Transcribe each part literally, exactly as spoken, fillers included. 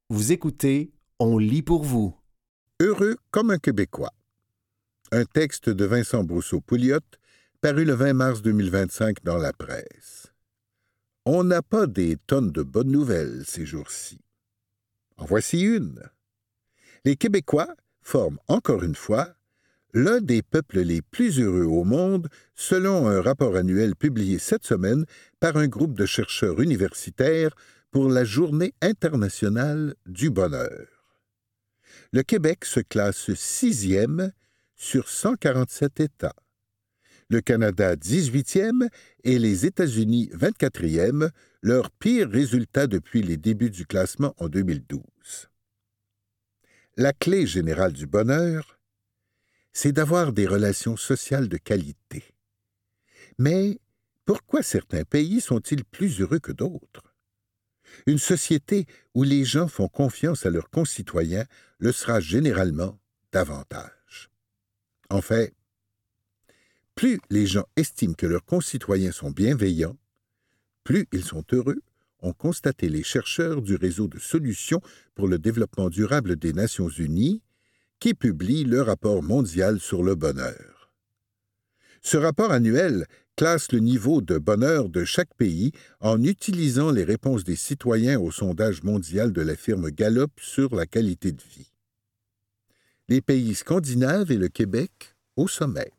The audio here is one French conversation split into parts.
Vous écoutez, on lit pour vous. Heureux comme un Québécois. Un texte de Vincent Brousseau-Pouliot, paru le vingt mars deux mille vingt-cinq dans la presse. On n'a pas des tonnes de bonnes nouvelles ces jours-ci. En voici une. Les Québécois forment encore une fois l'un des peuples les plus heureux au monde, selon un rapport annuel publié cette semaine par un groupe de chercheurs universitaires pour la Journée internationale du bonheur. Le Québec se classe sixième sur cent quarante-sept États, le Canada dix-huitième et les États-Unis vingt-quatrième, leur pire résultat depuis les débuts du classement en deux mille douze. La clé générale du bonheur, c'est d'avoir des relations sociales de qualité. Mais pourquoi certains pays sont-ils plus heureux que d'autres? Une société où les gens font confiance à leurs concitoyens le sera généralement davantage. En fait, plus les gens estiment que leurs concitoyens sont bienveillants, plus ils sont heureux, ont constaté les chercheurs du réseau de solutions pour le développement durable des Nations unies, qui publie le rapport mondial sur le bonheur. Ce rapport annuel classe le niveau de bonheur de chaque pays en utilisant les réponses des citoyens au sondage mondial de la firme Gallup sur la qualité de vie. Les pays scandinaves et le Québec au sommet.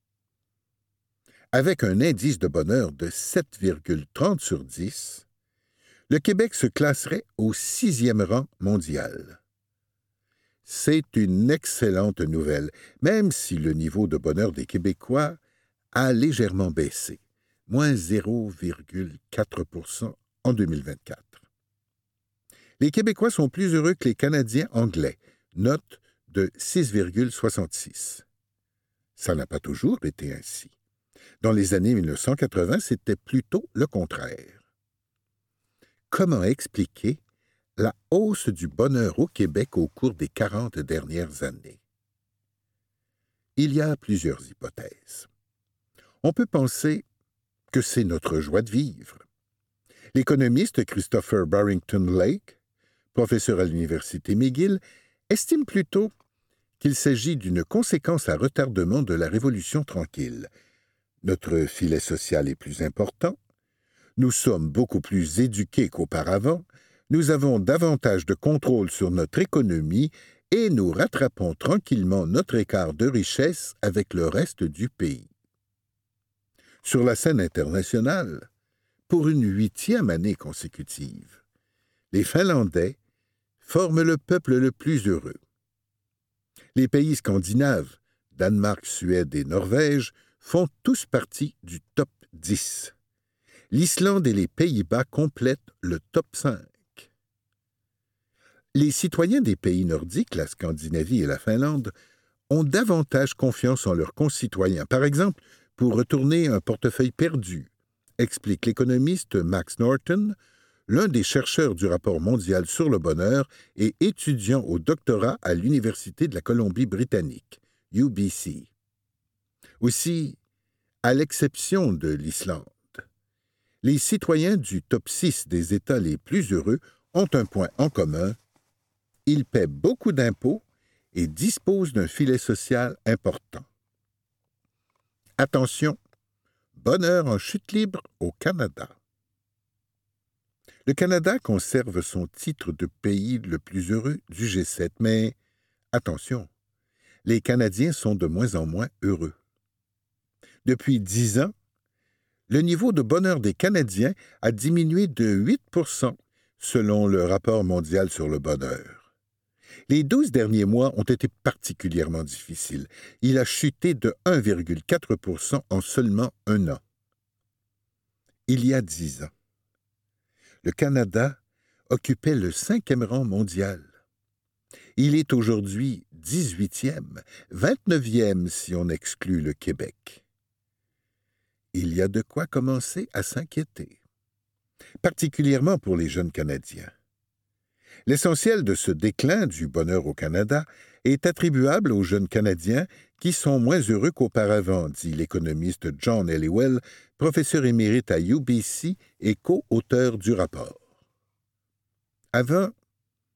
Avec un indice de bonheur de sept virgule trente sur dix, le Québec se classerait au sixième rang mondial. C'est une excellente nouvelle, même si le niveau de bonheur des Québécois a légèrement baissé, moins zéro virgule quatre pour cent en deux mille vingt-quatre. Les Québécois sont plus heureux que les Canadiens anglais, note de six virgule soixante-six. Ça n'a pas toujours été ainsi. Dans les années mille neuf cent quatre-vingts, c'était plutôt le contraire. Comment expliquer la hausse du bonheur au Québec au cours des quarante dernières années? Il y a plusieurs hypothèses. On peut penser que c'est notre joie de vivre. L'économiste Christopher Barrington Lake, professeur à l'Université McGill, estime plutôt qu'il s'agit d'une conséquence à retardement de la Révolution tranquille. Notre filet social est plus important, nous sommes beaucoup plus éduqués qu'auparavant, nous avons davantage de contrôle sur notre économie et nous rattrapons tranquillement notre écart de richesse avec le reste du pays. Sur la scène internationale, pour une huitième année consécutive, les Finlandais forment le peuple le plus heureux. Les pays scandinaves, Danemark, Suède et Norvège, font tous partie du top dix. L'Islande et les Pays-Bas complètent le top cinq. Les citoyens des pays nordiques, la Scandinavie et la Finlande, ont davantage confiance en leurs concitoyens. Par exemple, pour retourner un portefeuille perdu, explique l'économiste Max Norton, l'un des chercheurs du rapport mondial sur le bonheur et étudiant au doctorat à l'Université de la Colombie-Britannique, U B C. Aussi, à l'exception de l'Islande, les citoyens du top six des États les plus heureux ont un point en commun. Ils paient beaucoup d'impôts et disposent d'un filet social important. Attention, bonheur en chute libre au Canada. Le Canada conserve son titre de pays le plus heureux du G sept, mais attention, les Canadiens sont de moins en moins heureux. Depuis dix ans, le niveau de bonheur des Canadiens a diminué de huit pour cent selon le rapport mondial sur le bonheur. Les douze derniers mois ont été particulièrement difficiles. Il a chuté de un virgule quatre pour cent en seulement un an. Il y a dix ans, le Canada occupait le cinquième rang mondial. Il est aujourd'hui dix-huitième, vingt-neuvième si on exclut le Québec. Il y a de quoi commencer à s'inquiéter, particulièrement pour les jeunes Canadiens. L'essentiel de ce déclin du bonheur au Canada est attribuable aux jeunes Canadiens qui sont moins heureux qu'auparavant, dit l'économiste John Helliwell, professeur émérite à U B C et co-auteur du rapport. Avant,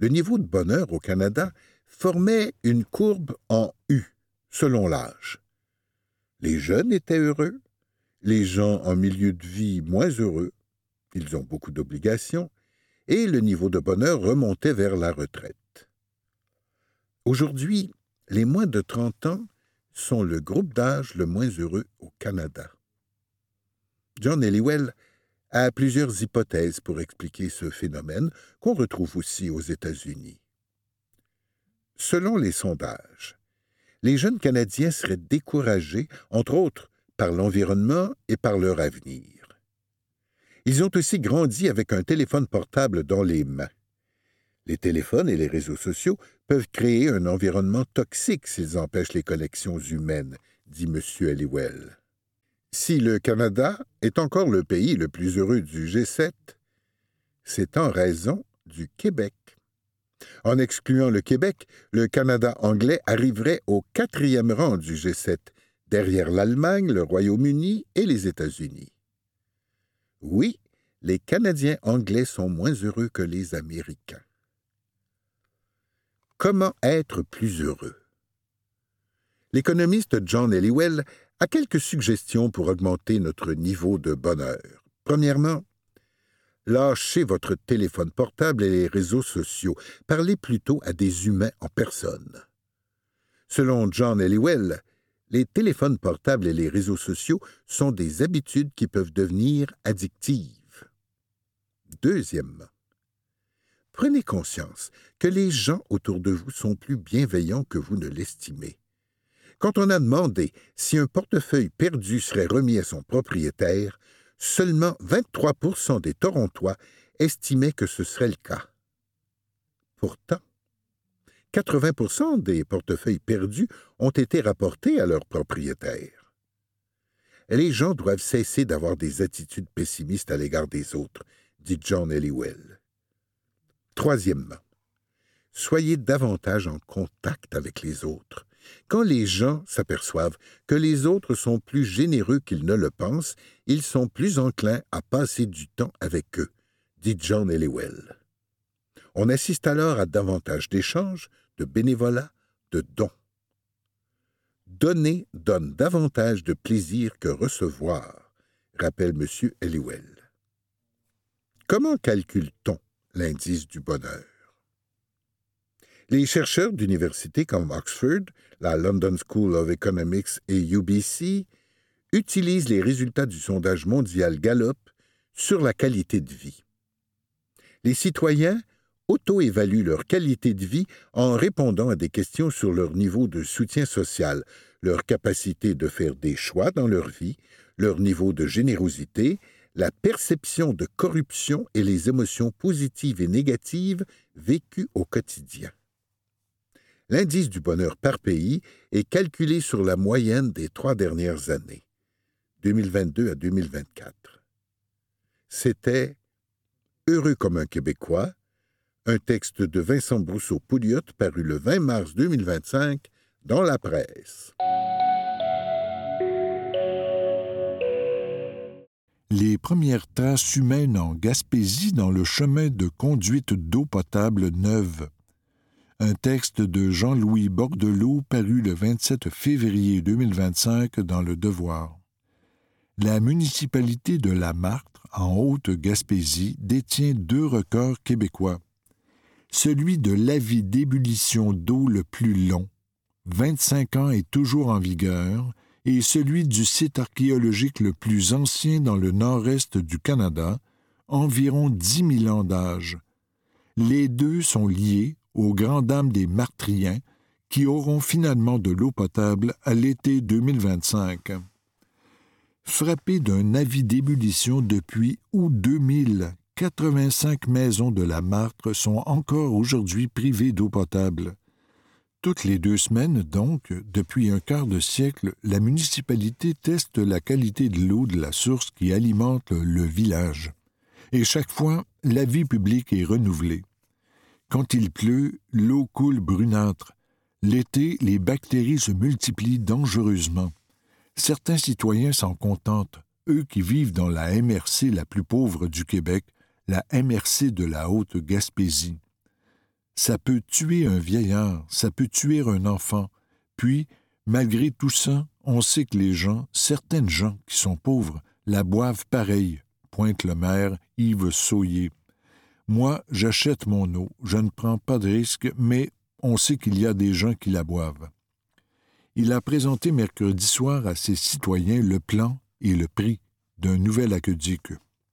le niveau de bonheur au Canada formait une courbe en U, selon l'âge. Les jeunes étaient heureux, les gens en milieu de vie moins heureux, ils ont beaucoup d'obligations, et le niveau de bonheur remontait vers la retraite. Aujourd'hui, les moins de trente ans sont le groupe d'âge le moins heureux au Canada. John Helliwell a plusieurs hypothèses pour expliquer ce phénomène qu'on retrouve aussi aux États-Unis. Selon les sondages, les jeunes Canadiens seraient découragés, entre autres, par l'environnement et par leur avenir. Ils ont aussi grandi avec un téléphone portable dans les mains. Les téléphones et les réseaux sociaux peuvent créer un environnement toxique s'ils empêchent les connexions humaines, dit M. Helliwell. Si le Canada est encore le pays le plus heureux du G sept, c'est en raison du Québec. En excluant le Québec, le Canada anglais arriverait au quatrième rang du G sept, derrière l'Allemagne, le Royaume-Uni et les États-Unis. Oui, les Canadiens anglais sont moins heureux que les Américains. Comment être plus heureux? L'économiste John Helliwell a quelques suggestions pour augmenter notre niveau de bonheur. Premièrement, lâchez votre téléphone portable et les réseaux sociaux. Parlez plutôt à des humains en personne. Selon John Helliwell, les téléphones portables et les réseaux sociaux sont des habitudes qui peuvent devenir addictives. Deuxièmement, prenez conscience que les gens autour de vous sont plus bienveillants que vous ne l'estimez. Quand on a demandé si un portefeuille perdu serait remis à son propriétaire, seulement vingt-trois pour cent des Torontois estimaient que ce serait le cas. Pourtant, quatre-vingts pour cent des portefeuilles perdus ont été rapportés à leur propriétaire. Les gens doivent cesser d'avoir des attitudes pessimistes à l'égard des autres, dit John Helliwell. Troisièmement, soyez davantage en contact avec les autres. Quand les gens s'aperçoivent que les autres sont plus généreux qu'ils ne le pensent, ils sont plus enclins à passer du temps avec eux, dit John Helliwell. On assiste alors à davantage d'échanges, de bénévolat, de dons. Donner donne davantage de plaisir que recevoir, rappelle M. Helliwell. Comment calcule-t-on l'indice du bonheur? Les chercheurs d'universités comme Oxford, la London School of Economics et U B C utilisent les résultats du sondage mondial Gallup sur la qualité de vie. Les citoyens auto-évaluent leur qualité de vie en répondant à des questions sur leur niveau de soutien social, leur capacité de faire des choix dans leur vie, leur niveau de générosité, la perception de corruption et les émotions positives et négatives vécues au quotidien. L'indice du bonheur par pays est calculé sur la moyenne des trois dernières années, deux mille vingt-deux à deux mille vingt-quatre. C'était « Heureux comme un Québécois », un texte de Vincent Brousseau-Pouliot paru le vingt mars deux mille vingt-cinq dans la presse. Les premières traces humaines en Gaspésie dans le chemin de conduite d'eau potable neuve. Un texte de Jean-Louis Bordelot paru le vingt-sept février deux mille vingt-cinq dans Le Devoir. La municipalité de La Martre, en Haute-Gaspésie, détient deux records québécois. Celui de l'avis d'ébullition d'eau le plus long, vingt-cinq ans et toujours en vigueur, et celui du site archéologique le plus ancien dans le nord-est du Canada, environ dix mille ans d'âge. Les deux sont liés aux grandes dames des Martriens qui auront finalement de l'eau potable à l'été deux mille vingt-cinq. Frappés d'un avis d'ébullition depuis août deux mille, quatre-vingt-cinq maisons de la Martre sont encore aujourd'hui privées d'eau potable. Toutes les deux semaines, donc, depuis un quart de siècle, la municipalité teste la qualité de l'eau de la source qui alimente le village. Et chaque fois, l'avis public est renouvelé. Quand il pleut, l'eau coule brunâtre. L'été, les bactéries se multiplient dangereusement. Certains citoyens s'en contentent, eux qui vivent dans la M R C la plus pauvre du Québec, la M R C de la Haute-Gaspésie. Ça peut tuer un vieillard, ça peut tuer un enfant. Puis, malgré tout ça, on sait que les gens, certaines gens qui sont pauvres, la boivent pareil, pointe le maire Yves Sauyer. Moi, j'achète mon eau, je ne prends pas de risque, mais on sait qu'il y a des gens qui la boivent. Il a présenté mercredi soir à ses citoyens le plan et le prix d'un nouvel aqueduc.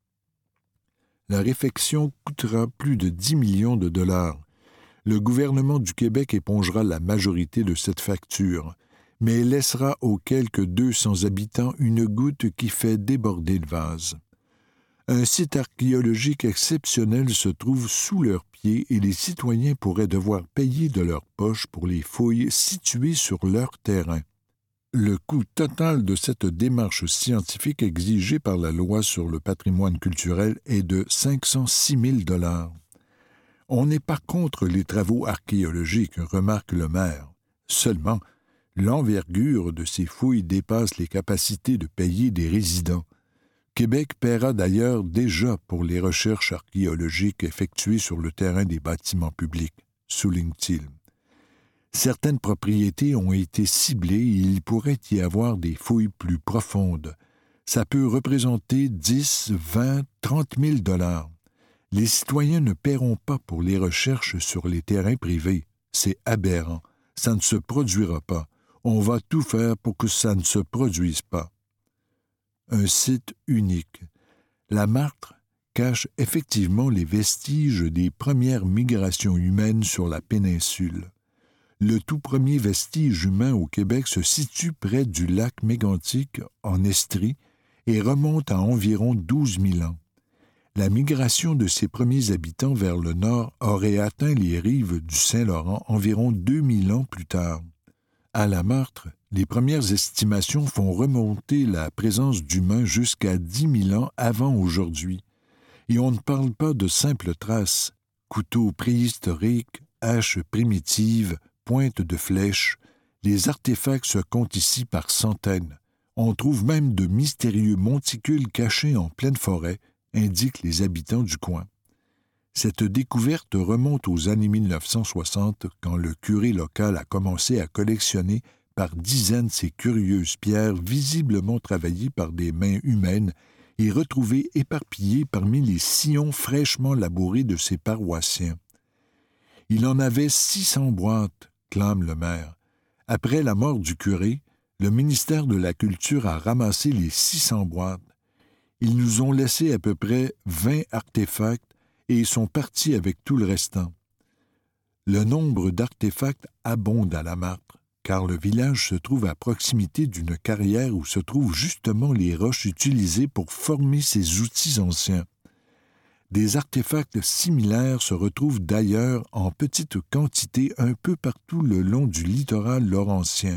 La réfection coûtera plus de dix millions de dollars. Le gouvernement du Québec épongera la majorité de cette facture, mais laissera aux quelques deux cents habitants une goutte qui fait déborder le vase. Un site archéologique exceptionnel se trouve sous leurs pieds et les citoyens pourraient devoir payer de leur poche pour les fouilles situées sur leur terrain. Le coût total de cette démarche scientifique exigée par la loi sur le patrimoine culturel est de cinq cent six mille dollars. On n'est pas contre les travaux archéologiques, remarque le maire. Seulement, l'envergure de ces fouilles dépasse les capacités de payer des résidents. Québec paiera d'ailleurs déjà pour les recherches archéologiques effectuées sur le terrain des bâtiments publics, souligne-t-il. Certaines propriétés ont été ciblées et il pourrait y avoir des fouilles plus profondes. Ça peut représenter dix, vingt, trente mille dollars. Les citoyens ne paieront pas pour les recherches sur les terrains privés. C'est aberrant. Ça ne se produira pas. On va tout faire pour que ça ne se produise pas. Un site unique. La Martre cache effectivement les vestiges des premières migrations humaines sur la péninsule. Le tout premier vestige humain au Québec se situe près du lac Mégantic, en Estrie, et remonte à environ douze mille ans. La migration de ces premiers habitants vers le nord aurait atteint les rives du Saint-Laurent environ deux mille ans plus tard. À la Martre, les premières estimations font remonter la présence d'humains jusqu'à dix mille ans avant aujourd'hui. Et on ne parle pas de simples traces, couteaux préhistoriques, haches primitives, pointes de flèches. Les artefacts se comptent ici par centaines. On trouve même de mystérieux monticules cachés en pleine forêt, indiquent les habitants du coin. Cette découverte remonte aux années mille neuf cent soixante, quand le curé local a commencé à collectionner par dizaines ces curieuses pierres visiblement travaillées par des mains humaines et retrouvées éparpillées parmi les sillons fraîchement labourés de ses paroissiens. Il en avait six cents boîtes, clame le maire. Après la mort du curé, le ministère de la Culture a ramassé les six cents boîtes. Ils nous ont laissé à peu près vingt artefacts et sont partis avec tout le restant. Le nombre d'artefacts abonde à la Martre, car le village se trouve à proximité d'une carrière où se trouvent justement les roches utilisées pour former ces outils anciens. Des artefacts similaires se retrouvent d'ailleurs en petite quantité un peu partout le long du littoral laurentien.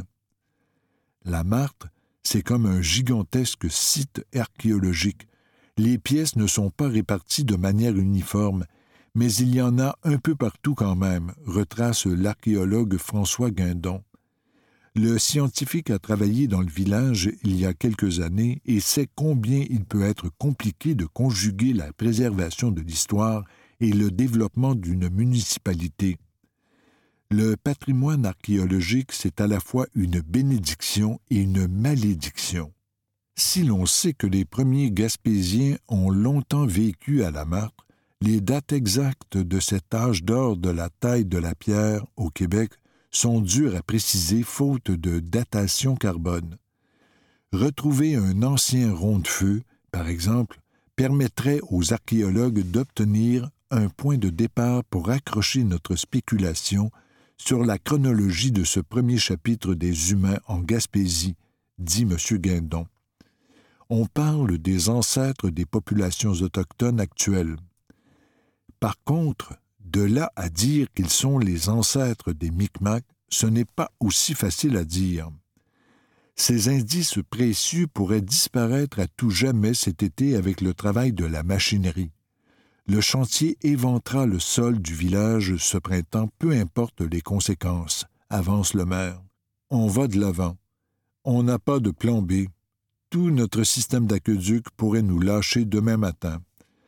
La Martre, c'est comme un gigantesque site archéologique. Les pièces ne sont pas réparties de manière uniforme, mais il y en a un peu partout quand même, retrace l'archéologue François Guindon. Le scientifique a travaillé dans le village il y a quelques années et sait combien il peut être compliqué de conjuguer la préservation de l'histoire et le développement d'une municipalité. Le patrimoine archéologique, c'est à la fois une bénédiction et une malédiction. Si l'on sait que les premiers Gaspésiens ont longtemps vécu à la Martre, les dates exactes de cet âge d'or de la taille de la pierre au Québec sont dures à préciser faute de datation carbone. Retrouver un ancien rond de feu, par exemple, permettrait aux archéologues d'obtenir un point de départ pour accrocher notre spéculation sur la chronologie de ce premier chapitre des humains en Gaspésie, dit M. Guindon. On parle des ancêtres des populations autochtones actuelles. Par contre, de là à dire qu'ils sont les ancêtres des Micmacs, ce n'est pas aussi facile à dire. Ces indices précieux pourraient disparaître à tout jamais cet été avec le travail de la machinerie. Le chantier éventera le sol du village ce printemps, peu importe les conséquences, avance le maire. On va de l'avant. On n'a pas de plan B. Tout notre système d'aqueduc pourrait nous lâcher demain matin.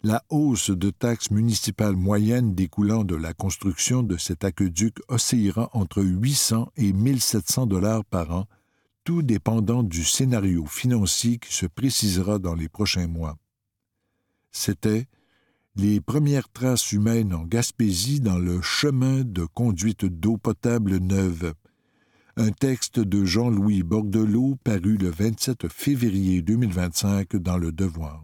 La hausse de taxes municipales moyennes découlant de la construction de cet aqueduc oscillera entre huit cents et mille sept cents dollars par an, tout dépendant du scénario financier qui se précisera dans les prochains mois. C'était les premières traces humaines en Gaspésie dans le chemin de conduite d'eau potable neuve. Un texte de Jean-Louis Bordelot paru le vingt-sept février deux mille vingt-cinq dans Le Devoir.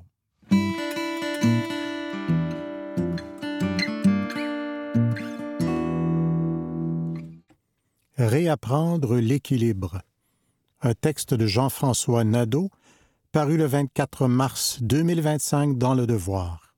Réapprendre l'équilibre. Un texte de Jean-François Nadeau, paru le vingt-quatre mars deux mille vingt-cinq dans Le Devoir.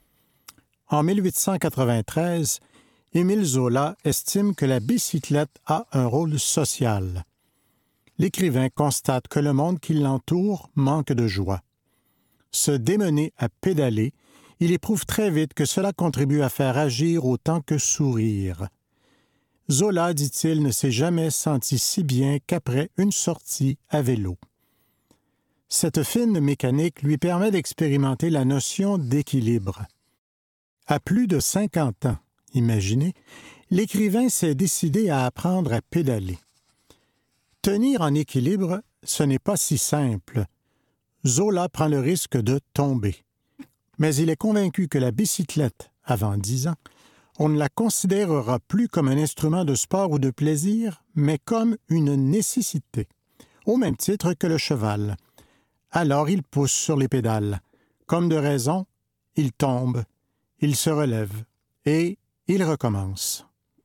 En mille huit cent quatre-vingt-treize, Émile Zola estime que la bicyclette a un rôle social. L'écrivain constate que le monde qui l'entoure manque de joie. Se démener à pédaler, il éprouve très vite que cela contribue à faire agir autant que sourire. Zola, dit-il, ne s'est jamais senti si bien qu'après une sortie à vélo. Cette fine mécanique lui permet d'expérimenter la notion d'équilibre. À plus de cinquante ans, imaginez, l'écrivain s'est décidé à apprendre à pédaler. Tenir en équilibre, ce n'est pas si simple. Zola prend le risque de tomber. Mais il est convaincu que la bicyclette, avant dix ans, on ne la considérera plus comme un instrument de sport ou de plaisir, mais comme une nécessité, au même titre que le cheval. Alors il pousse sur les pédales. Comme de raison, il tombe, il se relève et il recommence.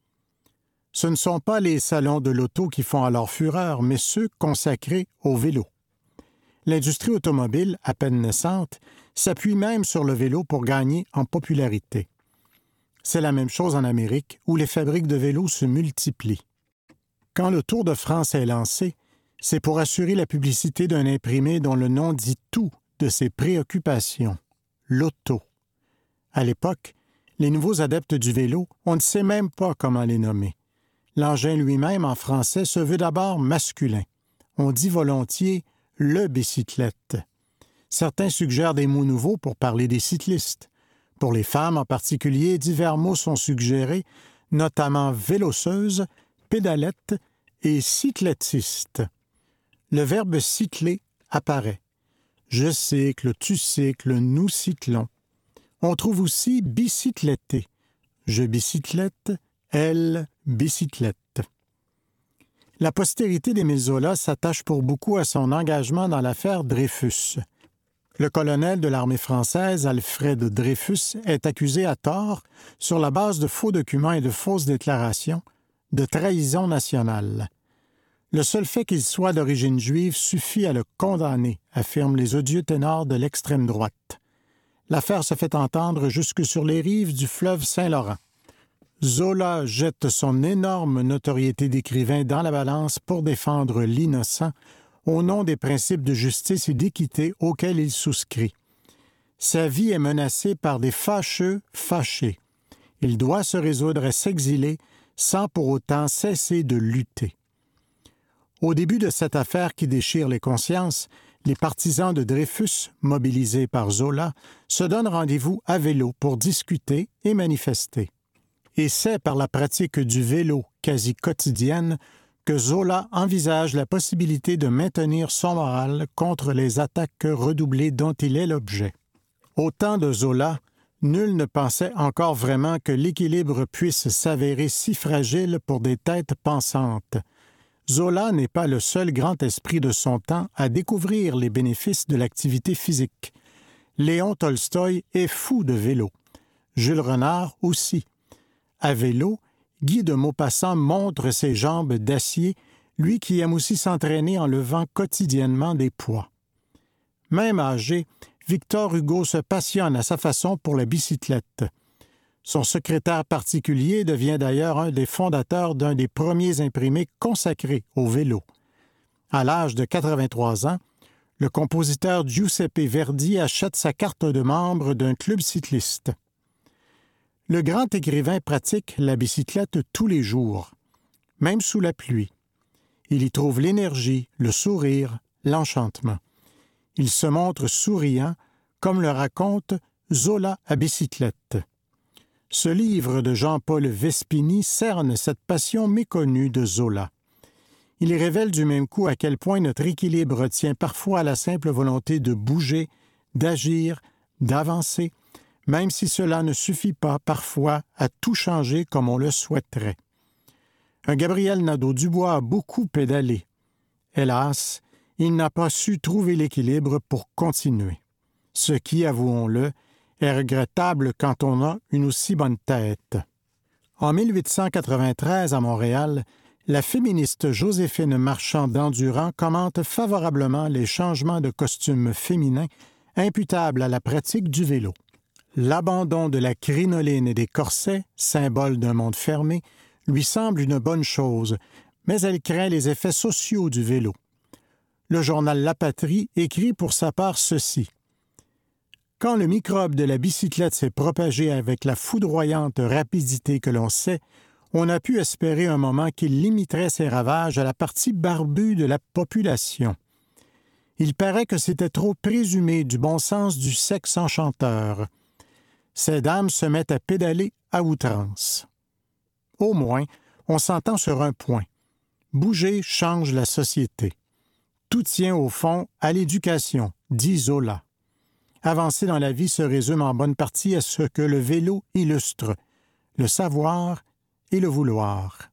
Ce ne sont pas les salons de l'auto qui font alors fureur, mais ceux consacrés au vélo. L'industrie automobile, à peine naissante, s'appuie même sur le vélo pour gagner en popularité. C'est la même chose en Amérique, où les fabriques de vélos se multiplient. Quand le Tour de France est lancé, c'est pour assurer la publicité d'un imprimé dont le nom dit tout de ses préoccupations, l'auto. À l'époque, les nouveaux adeptes du vélo, on ne sait même pas comment les nommer. L'engin lui-même, en français, se veut d'abord masculin. On dit volontiers « le bicyclette ». Certains suggèrent des mots nouveaux pour parler des cyclistes. Pour les femmes en particulier, divers mots sont suggérés, notamment vélosseuse, pédalette et cyclettiste. Le verbe cycler apparaît. Je cycle, tu cycles, nous cyclons. On trouve aussi bicycletter. Je bicyclette, elle bicyclette. La postérité d'Émile Zola s'attache pour beaucoup à son engagement dans l'affaire Dreyfus. Le colonel de l'armée française, Alfred Dreyfus, est accusé à tort, sur la base de faux documents et de fausses déclarations, de trahison nationale. Le seul fait qu'il soit d'origine juive suffit à le condamner, affirment les odieux ténors de l'extrême droite. L'affaire se fait entendre jusque sur les rives du fleuve Saint-Laurent. Zola jette son énorme notoriété d'écrivain dans la balance pour défendre l'innocent, au nom des principes de justice et d'équité auxquels il souscrit. Sa vie est menacée par des fâcheux fâchés. Il doit se résoudre à s'exiler sans pour autant cesser de lutter. Au début de cette affaire qui déchire les consciences, les partisans de Dreyfus, mobilisés par Zola, se donnent rendez-vous à vélo pour discuter et manifester. Et c'est par la pratique du vélo quasi quotidienne que Zola envisage la possibilité de maintenir son moral contre les attaques redoublées dont il est l'objet. Au temps de Zola, nul ne pensait encore vraiment que l'équilibre puisse s'avérer si fragile pour des têtes pensantes. Zola n'est pas le seul grand esprit de son temps à découvrir les bénéfices de l'activité physique. Léon Tolstoï est fou de vélo. Jules Renard aussi. À vélo, Guy de Maupassant montre ses jambes d'acier, lui qui aime aussi s'entraîner en levant quotidiennement des poids. Même âgé, Victor Hugo se passionne à sa façon pour la bicyclette. Son secrétaire particulier devient d'ailleurs un des fondateurs d'un des premiers imprimés consacrés au vélo. À l'âge de quatre-vingt-trois ans, le compositeur Giuseppe Verdi achète sa carte de membre d'un club cycliste. Le grand écrivain pratique la bicyclette tous les jours, même sous la pluie. Il y trouve l'énergie, le sourire, l'enchantement. Il se montre souriant, comme le raconte Zola à bicyclette. Ce livre de Jean-Paul Vespini cerne cette passion méconnue de Zola. Il révèle du même coup à quel point notre équilibre tient parfois à la simple volonté de bouger, d'agir, d'avancer, même si cela ne suffit pas parfois à tout changer comme on le souhaiterait. Un Gabriel Nadeau-Dubois a beaucoup pédalé. Hélas, il n'a pas su trouver l'équilibre pour continuer. Ce qui, avouons-le, est regrettable quand on a une aussi bonne tête. En mille huit cent quatre-vingt-treize, à Montréal, la féministe Joséphine Marchand d'Endurant commente favorablement les changements de costumes féminins imputables à la pratique du vélo. L'abandon de la crinoline et des corsets, symbole d'un monde fermé, lui semble une bonne chose, mais elle craint les effets sociaux du vélo. Le journal La Patrie écrit pour sa part ceci. Quand le microbe de la bicyclette s'est propagé avec la foudroyante rapidité que l'on sait, on a pu espérer un moment qu'il limiterait ses ravages à la partie barbue de la population. Il paraît que c'était trop présumé du bon sens du sexe enchanteur. Ces dames se mettent à pédaler à outrance. Au moins, on s'entend sur un point. Bouger change la société. Tout tient au fond à l'éducation, dit Zola. Avancer dans la vie se résume en bonne partie à ce que le vélo illustre, le savoir et le vouloir.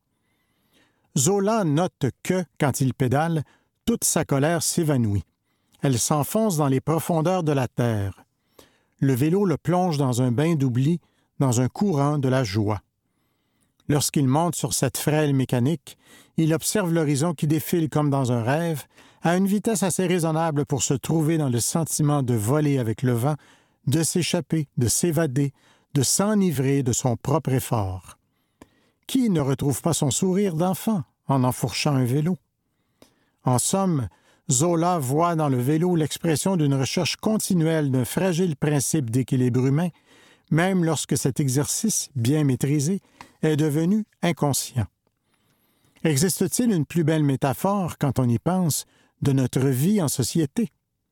Zola note que, quand il pédale, toute sa colère s'évanouit. Elle s'enfonce dans les profondeurs de la terre. Le vélo le plonge dans un bain d'oubli, dans un courant de la joie. Lorsqu'il monte sur cette frêle mécanique, il observe l'horizon qui défile comme dans un rêve, à une vitesse assez raisonnable pour se trouver dans le sentiment de voler avec le vent, de s'échapper, de s'évader, de s'enivrer de son propre effort. Qui ne retrouve pas son sourire d'enfant en enfourchant un vélo? En somme, Zola voit dans le vélo l'expression d'une recherche continuelle d'un fragile principe d'équilibre humain, même lorsque cet exercice, bien maîtrisé, est devenu inconscient. Existe-t-il une plus belle métaphore, quand on y pense, de notre vie en société?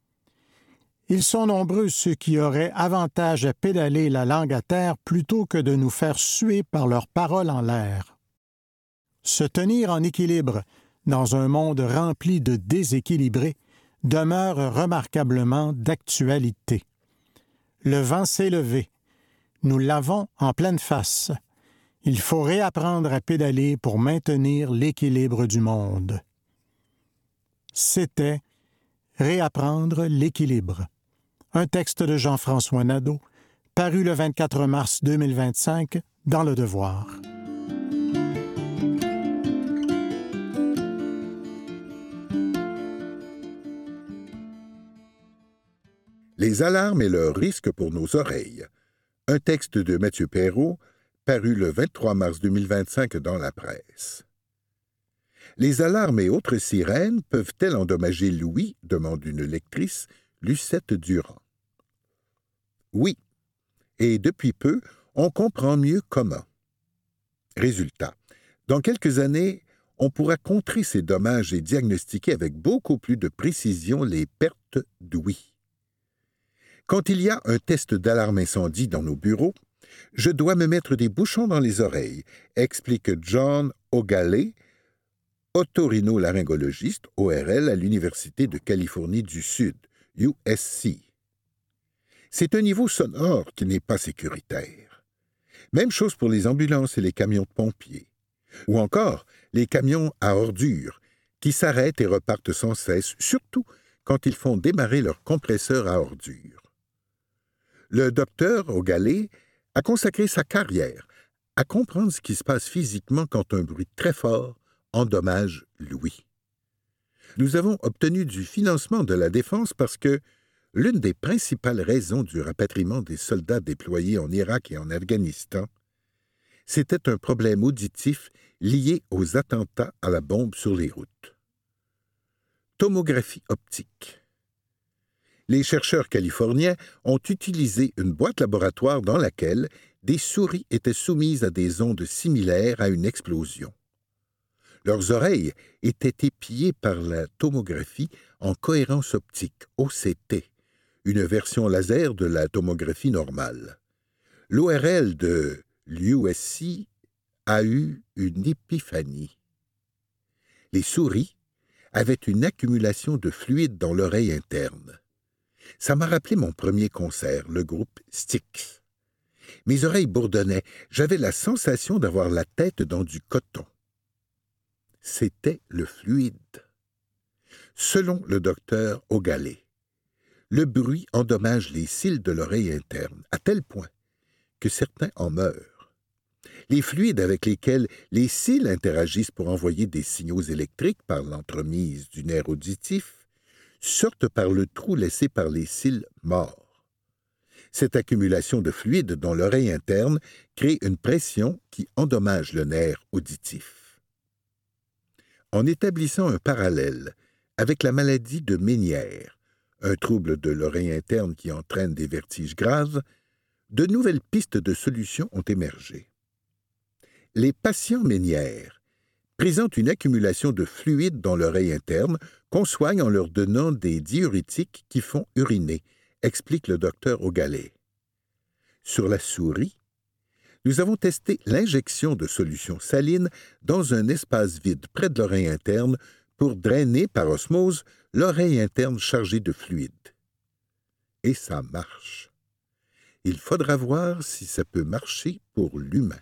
Ils sont nombreux ceux qui auraient avantage à pédaler la langue à terre plutôt que de nous faire suer par leurs paroles en l'air. Se tenir en équilibre dans un monde rempli de déséquilibrés demeure remarquablement d'actualité. Le vent s'est levé. Nous l'avons en pleine face. Il faut réapprendre à pédaler pour maintenir l'équilibre du monde. C'était « Réapprendre l'équilibre ». Un texte de Jean-François Nadeau, paru le vingt-quatre mars deux mille vingt-cinq dans Le Devoir. Les alarmes et leurs risques pour nos oreilles. Un texte de Mathieu Perrault, paru le vingt-trois mars deux mille vingt-cinq dans la presse. Les alarmes et autres sirènes peuvent-elles endommager l'ouïe, demande une lectrice, Lucette Durand. Oui, et depuis peu, on comprend mieux comment. Résultat, dans quelques années, on pourra contrer ces dommages et diagnostiquer avec beaucoup plus de précision les pertes d'ouïe. Quand il y a un test d'alarme incendie dans nos bureaux, je dois me mettre des bouchons dans les oreilles, explique John O'Galley, otorhinolaryngologiste O R L à l'Université de Californie du Sud, U S C. C'est un niveau sonore qui n'est pas sécuritaire. Même chose pour les ambulances et les camions de pompiers. Ou encore les camions à ordures, qui s'arrêtent et repartent sans cesse, surtout quand ils font démarrer leur compresseur à ordures. Le docteur O'Galley a consacré sa carrière à comprendre ce qui se passe physiquement quand un bruit très fort endommage l'ouïe. Nous avons obtenu du financement de la Défense parce que l'une des principales raisons du rapatriement des soldats déployés en Irak et en Afghanistan, c'était un problème auditif lié aux attentats à la bombe sur les routes. Tomographie optique. Les chercheurs californiens ont utilisé une boîte laboratoire dans laquelle des souris étaient soumises à des ondes similaires à une explosion. Leurs oreilles étaient épiées par la tomographie en cohérence optique, O C T, une version laser de la tomographie normale. L'O R L de l'U S C a eu une épiphanie. Les souris avaient une accumulation de fluide dans l'oreille interne. Ça m'a rappelé mon premier concert, le groupe Styx. Mes oreilles bourdonnaient, j'avais la sensation d'avoir la tête dans du coton. C'était le fluide. Selon le docteur Ogalé, le bruit endommage les cils de l'oreille interne, à tel point que certains en meurent. Les fluides avec lesquels les cils interagissent pour envoyer des signaux électriques par l'entremise du nerf auditif sortent par le trou laissé par les cils morts. Cette accumulation de fluide dans l'oreille interne crée une pression qui endommage le nerf auditif. En établissant un parallèle avec la maladie de Ménière, un trouble de l'oreille interne qui entraîne des vertiges graves, de nouvelles pistes de solutions ont émergé. Les patients Ménière présentent une accumulation de fluide dans l'oreille interne qu'on soigne en leur donnant des diurétiques qui font uriner, explique le docteur Ogalé. Sur la souris, nous avons testé l'injection de solution saline dans un espace vide près de l'oreille interne pour drainer par osmose l'oreille interne chargée de fluide. Et ça marche. Il faudra voir si ça peut marcher pour l'humain.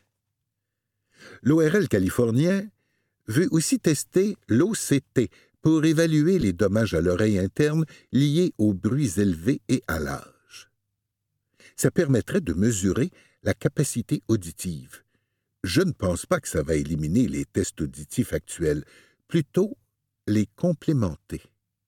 L'O R L californien veut aussi tester l'O C T pour évaluer les dommages à l'oreille interne liés aux bruits élevés et à l'âge. Ça permettrait de mesurer la capacité auditive. Je ne pense pas que ça va éliminer les tests auditifs actuels, plutôt les complémenter.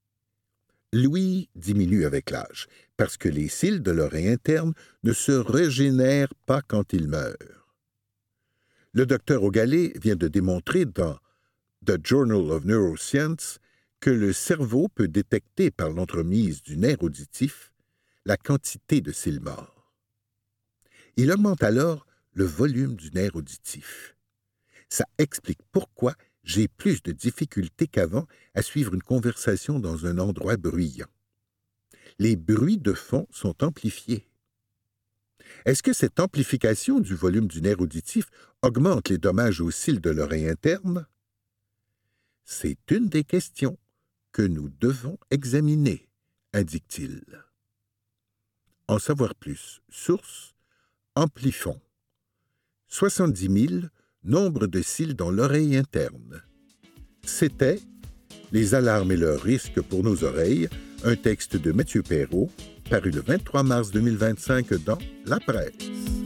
L'ouïe diminue avec l'âge, parce que les cils de l'oreille interne ne se régénèrent pas quand ils meurent. Le docteur Ogalé vient de démontrer dans The Journal of Neuroscience que le cerveau peut détecter par l'entremise du nerf auditif la quantité de cils morts. Il augmente alors le volume du nerf auditif. Ça explique pourquoi j'ai plus de difficultés qu'avant à suivre une conversation dans un endroit bruyant. Les bruits de fond sont amplifiés. Est-ce que cette amplification du volume du nerf auditif augmente les dommages aux cils de l'oreille interne? C'est une des questions que nous devons examiner, indique-t-il. En savoir plus. Source Amplifon. soixante-dix mille, nombre de cils dans l'oreille interne. C'était « Les alarmes et leurs risques pour nos oreilles », un texte de Mathieu Perrault, paru le vingt-trois mars deux mille vingt-cinq dans La Presse.